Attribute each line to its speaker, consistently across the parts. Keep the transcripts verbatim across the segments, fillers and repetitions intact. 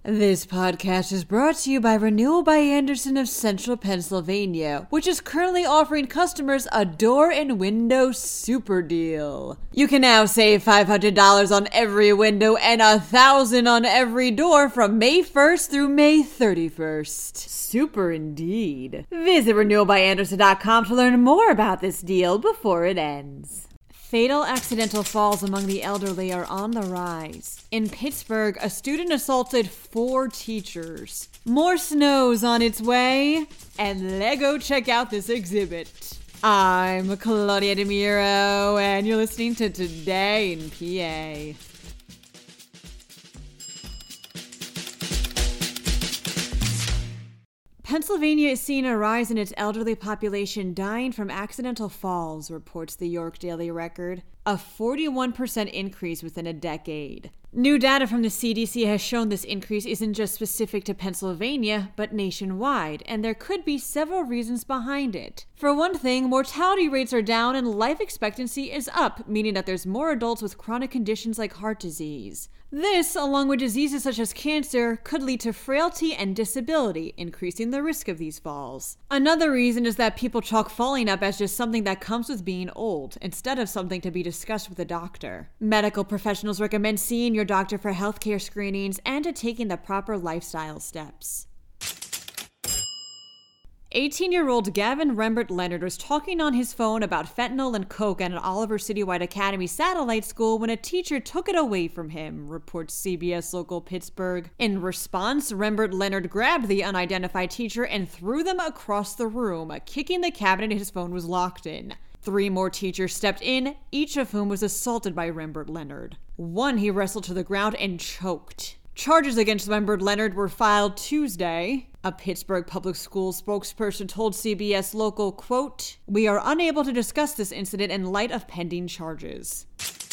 Speaker 1: This podcast is brought to you by Renewal by Andersen of Central Pennsylvania, which is currently offering customers a door and window super deal. You can now save five hundred dollars on every window and one thousand dollars on every door from May first through May thirty-first. Super indeed. Visit renewal by andersen dot com to learn more about this deal before it ends. Fatal accidental falls among the elderly are on the rise. In Pittsburgh, a student assaulted four teachers. More snow's on its way, and Lego check out this exhibit. I'm Claudia DeMiro, and you're listening to Today in P A. Pennsylvania is seeing a rise in its elderly population dying from accidental falls, reports the York Daily Record, a forty-one percent increase within a decade. New data from the C D C has shown this increase isn't just specific to Pennsylvania, but nationwide, and there could be several reasons behind it. For one thing, mortality rates are down and life expectancy is up, meaning that there's more adults with chronic conditions like heart disease. This, along with diseases such as cancer, could lead to frailty and disability, increasing the risk of these falls. Another reason is that people chalk falling up as just something that comes with being old, instead of something to be discussed with a doctor. Medical professionals recommend seeing your doctor for healthcare screenings and to taking the proper lifestyle steps. eighteen-year-old Gavin Rembert Leonard was talking on his phone about fentanyl and coke at an Oliver Citywide Academy satellite school when a teacher took it away from him, reports C B S Local Pittsburgh. In response, Rembert Leonard grabbed the unidentified teacher and threw them across the room, kicking the cabinet his phone was locked in. Three more teachers stepped in, each of whom was assaulted by Rembert Leonard. One he wrestled to the ground and choked. Charges against Rembert Leonard were filed Tuesday. A Pittsburgh Public Schools spokesperson told C B S Local, quote, "We are unable to discuss this incident in light of pending charges."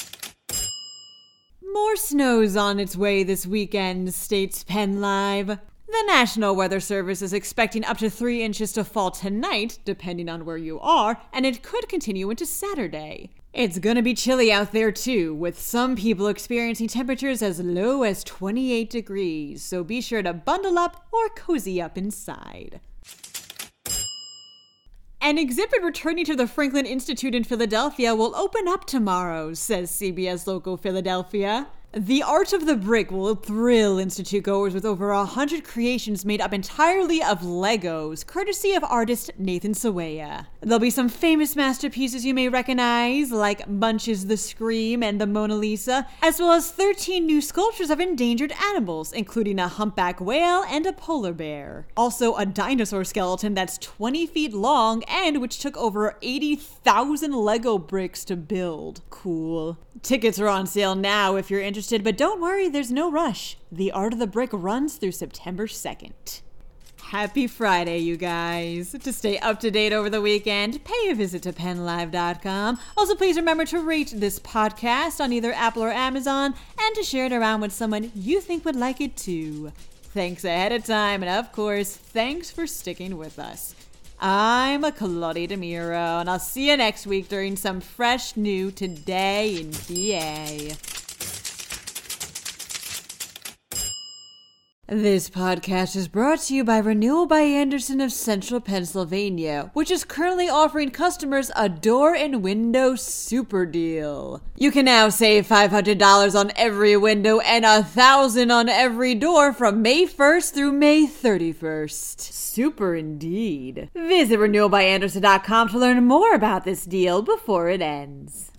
Speaker 1: More snow's on its way this weekend, states PennLive. The National Weather Service is expecting up to three inches to fall tonight, depending on where you are, and it could continue into Saturday. It's gonna be chilly out there too, with some people experiencing temperatures as low as twenty-eight degrees, so be sure to bundle up or cozy up inside. An exhibit returning to the Franklin Institute in Philadelphia will open up tomorrow, says C B S Local Philadelphia. The Art of the Brick will thrill Institute goers with over a hundred creations made up entirely of Legos, courtesy of artist Nathan Sawaya. There'll be some famous masterpieces you may recognize, like Munch's The Scream and the Mona Lisa, as well as thirteen new sculptures of endangered animals, including a humpback whale and a polar bear. Also, a dinosaur skeleton that's twenty feet long and which took over eighty thousand Lego bricks to build. Cool. Tickets are on sale now if you're interested, but don't worry, there's no rush. The Art of the Brick runs through September second. Happy Friday, you guys. To stay up to date over the weekend, pay a visit to penn live dot com. Also, please remember to rate this podcast on either Apple or Amazon and to share it around with someone you think would like it too. Thanks ahead of time, and of course, thanks for sticking with us. I'm Claudia DeMiro, and I'll see you next week during some fresh new Today in P A. This podcast is brought to you by Renewal by Andersen of Central Pennsylvania, which is currently offering customers a door and window super deal. You can now save five hundred dollars on every window and one thousand dollars on every door from May first through May thirty-first. Super indeed. Visit renewal by andersen dot com to learn more about this deal before it ends.